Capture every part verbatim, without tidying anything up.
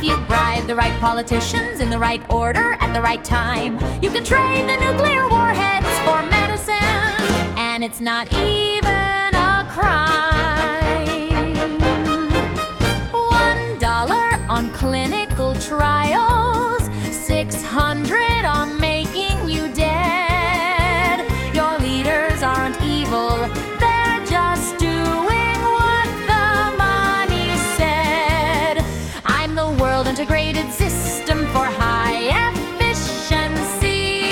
you bribe the right politicians in the right order at the right time, you can trade the nuclear warheads for medicine, and it's not even a crime. One dollar on clinical trials, six hundred on making you dead. Your leaders aren't evil, they're just doing what the money said. I'm the world integrated system for high efficiency.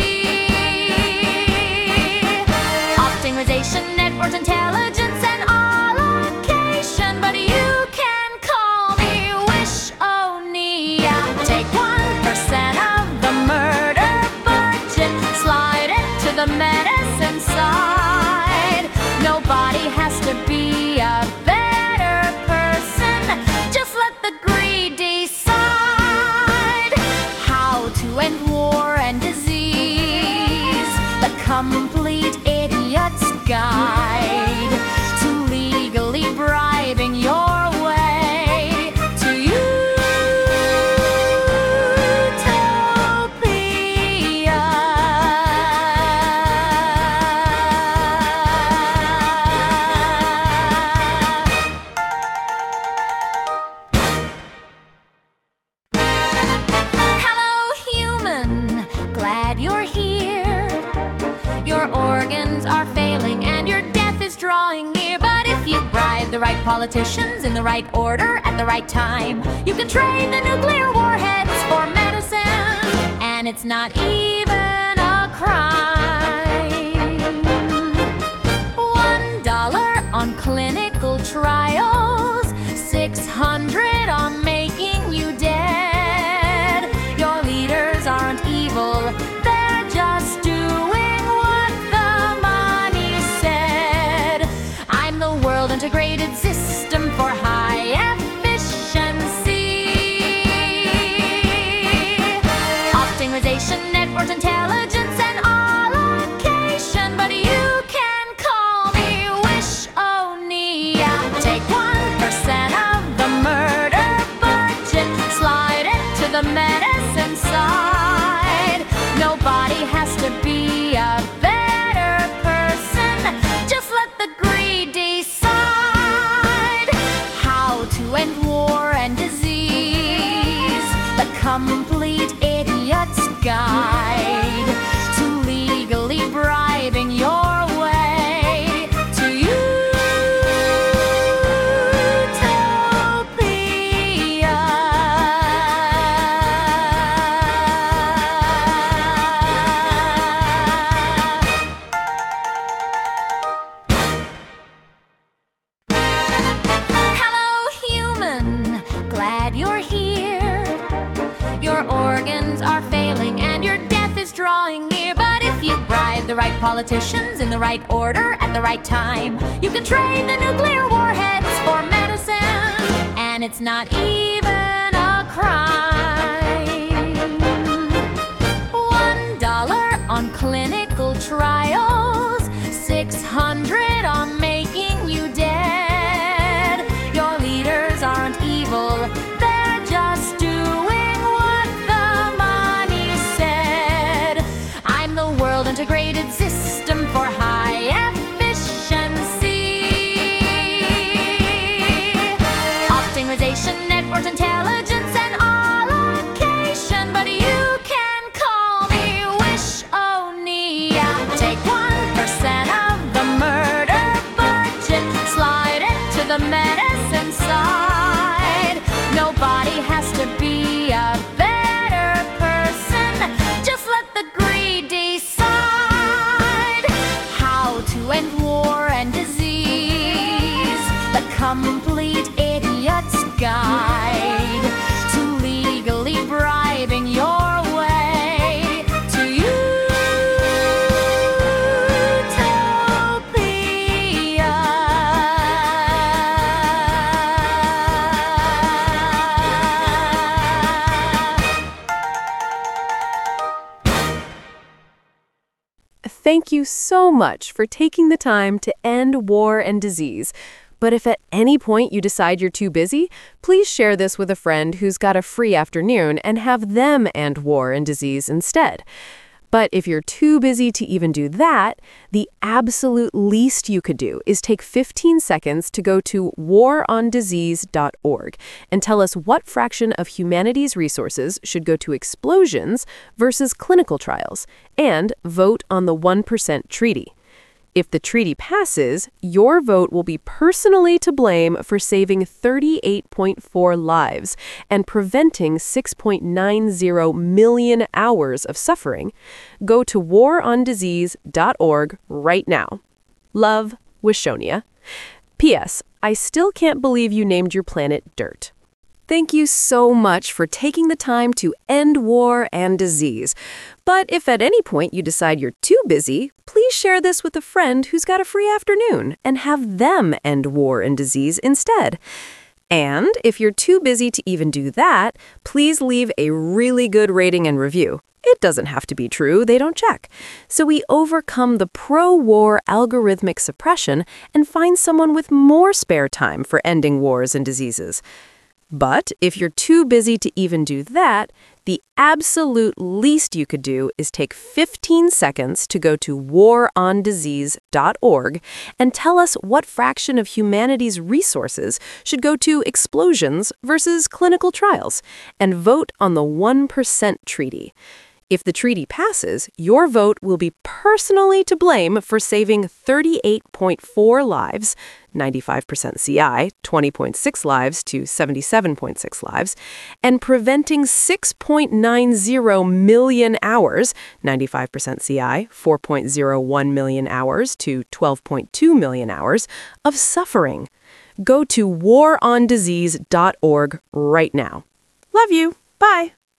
Optimization, networks, intelligence, and allocation. But you can call me Wish-O-Nia. Take one percent of the murder budget, slide it to the medicine side. Nobody has to be a better person, just let the greed decide how to end war and disease. The complete idiot's guide to legally bribing your way to utopia. Hello, human, glad you're here. Your organs are failing and your death is drawing near. But if you bribe the right politicians in the right order at the right time, you can trade the nuclear warheads for medicine, and it's not even a crime. One dollar on clinical trials, six hundred on making you dead. Your leaders aren't evil, they're just doing what the money said. I'm the world integrated system for high efficiency. Optimization, networks, intelligence, and allocation. But you can call me Wish-O-Nia. Take one percent of the murder budget, slide it to the medicine side. Nobody has to be a better person, just let the greed decide how to end war and disease. The complete idiot's guide to legally bribing your way to utopia. Hello, human, glad you're here. Your organs are failing and your death is drawing near. But if you bribe the right politicians in the right order at the right time, you can trade the nuclear warheads for medicine, and it's not even a crime. One dollar on clinical trials, six hundred on making you dead. Your leaders aren't evil, they're just doing what the money said. I'm the world integrated system for high efficiency. Optimization, networks, intelligence, and allocation. But you can call me Wish-O-Nia. Take one percent of the murder budget, slide it to the medicine side. Nobody has to be a better person, just let the greed decide how to end war and disease. The complete idiot's guide to legally bribing your way to utopia. Thank you so much for taking the time to end war and disease. But if at any point you decide you're too busy, please share this with a friend who's got a free afternoon and have them end war and disease instead. But if you're too busy to even do that, the absolute least you could do is take fifteen seconds to go to war on disease dot org and tell us what fraction of humanity's resources should go to explosions versus clinical trials, and vote on the one percent treaty. If the treaty passes, your vote will be personally to blame for saving thirty-eight point four lives and preventing six point nine zero million hours of suffering. Go to war on disease dot org right now. Love, Wishonia. P S. I still can't believe you named your planet Dirt. Thank you so much for taking the time to end war and disease. But if at any point you decide you're too busy, please share this with a friend who's got a free afternoon and have them end war and disease instead. And if you're too busy to even do that, please leave a really good rating and review. It doesn't have to be true, they don't check. So we overcome the pro-war algorithmic suppression and find someone with more spare time for ending wars and diseases. But if you're too busy to even do that, the absolute least you could do is take fifteen seconds to go to war on disease dot org and tell us what fraction of humanity's resources should go to explosions versus clinical trials, and vote on the one percent treaty. If the treaty passes, your vote will be personally to blame for saving thirty-eight point four lives, ninety-five percent C I, twenty point six lives to seventy-seven point six lives, and preventing six point nine zero million hours, ninety-five percent C I, four point zero one million hours to twelve point two million hours, of suffering. Go to war on disease dot org right now. Love you. Bye.